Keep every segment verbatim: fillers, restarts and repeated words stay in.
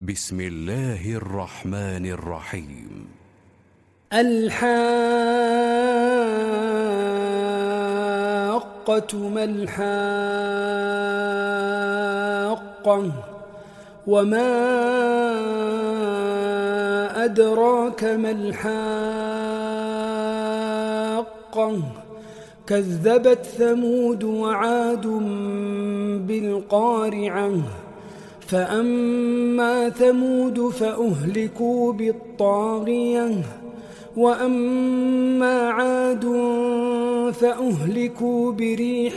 بسم الله الرحمن الرحيم. الحاقة ما الحاقة وما أدراك ما الحاقة كذبت ثمود وعاد بالقارعة فأما ثمود فأهلكوا بالطاغية وأما عاد فأهلكوا بريح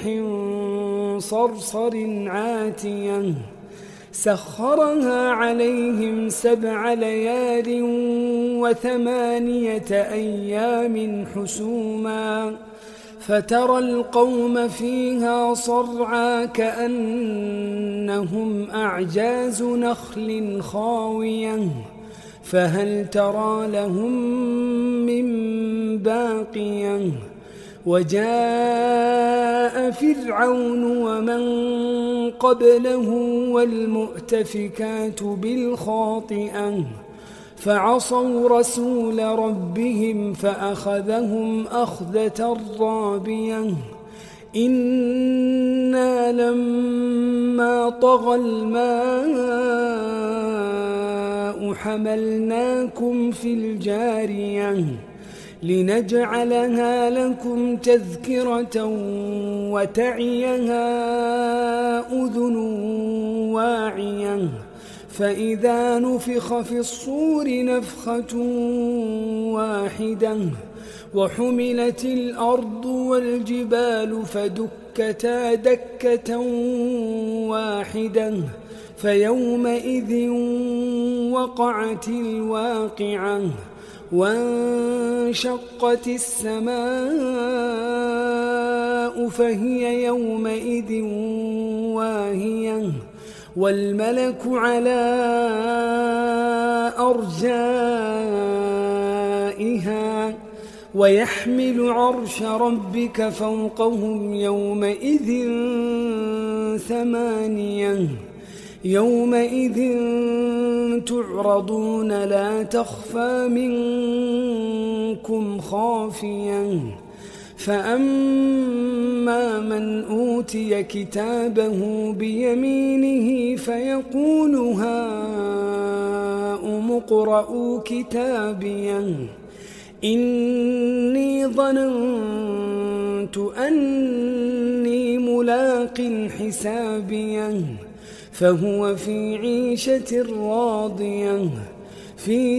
صرصر عاتية سخرها عليهم سبع ليال وثمانية أيام حسوما فترى القوم فيها صرعى كأنهم أعجاز نخل خاوية فهل ترى لهم من باقية وجاء فرعون ومن قبله والمؤتفكات بالخاطئة فعصوا رسول ربهم فأخذهم أخذة رابية إنا لما طغى الماء حملناكم في الجارية لنجعلها لكم تذكرة وتعيها أذن واعية فإذا نفخ في الصور نفخة واحدة وحملت الأرض والجبال فدكتا دكة واحدة فيومئذ وقعت الواقعة وانشقت السماء فهي يومئذ واهية والملك على أرجائها ويحمل عرش ربك فوقهم يومئذ ثمانية يومئذ تعرضون لا تخفى منكم خافية فأما من أوتي كتابه بيمينه فيقول هاؤم اقرءوا كتابيه إني ظننت أني ملاق حسابيه فهو في عيشة راضية في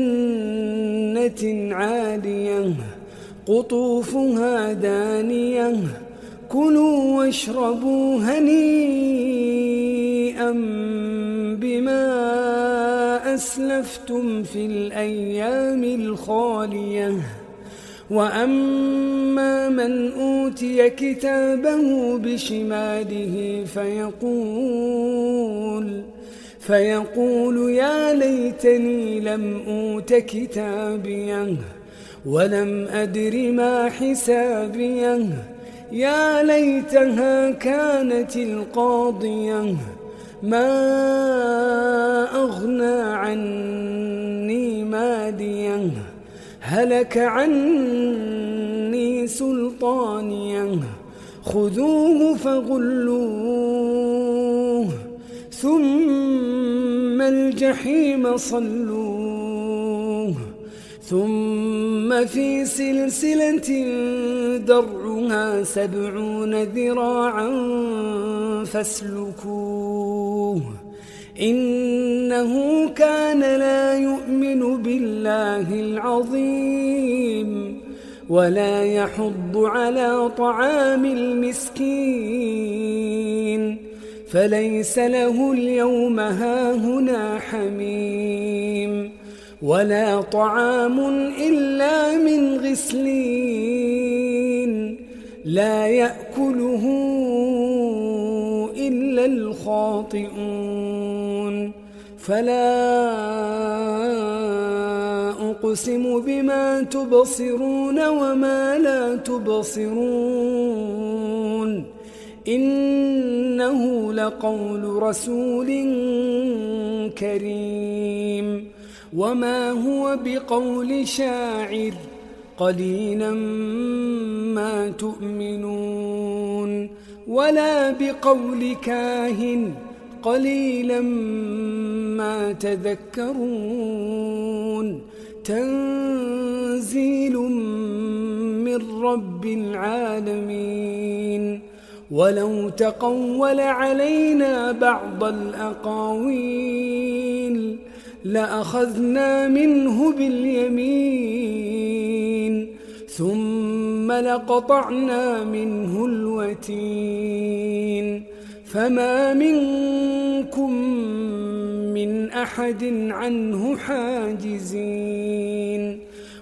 جنة عالية قطوفها دانية كلوا واشربوا هنيئا بما أسلفتم في الأيام الخالية وأما من أوتي كتابه بشماله فيقول فيقول يا ليتني لم أوت كتابيه ولم أدر ما حسابيه يا ليتها كانت القاضية ما أغنى عني ماليه هلك عني سلطانيه خذوه فغلوه ثم الجحيم صلوه ثم في سلسلة درعها سبعون ذراعا فاسلكوه إنه كان لا يؤمن بالله العظيم ولا يحض على طعام المسكين فليس له اليوم هاهنا حميم ولا طعام إلا من غسلين لا يأكله إلا الخاطئون فلا أقسم بما تبصرون وما لا تبصرون إنه لقول رسول كريم وما هو بقول شاعر قليلا ما تؤمنون ولا بقول كاهن قليلا ما تذكرون تنزيل من رب العالمين ولو تقول علينا بعض الأقاويل لأخذنا منه باليمين ثم لقطعنا منه الوتين فما منكم من أحد عنه حاجزين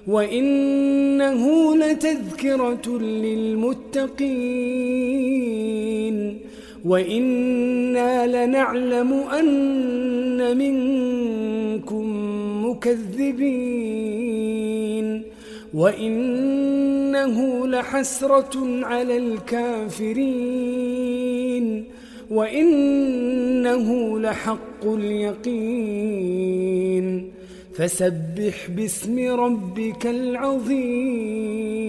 وإنه لتذكرة للمتقين وإنا لنعلم أن منكم مكذبين وإنه لحسرة على الكافرين وإنه لحق اليقين فسبح باسم ربك العظيم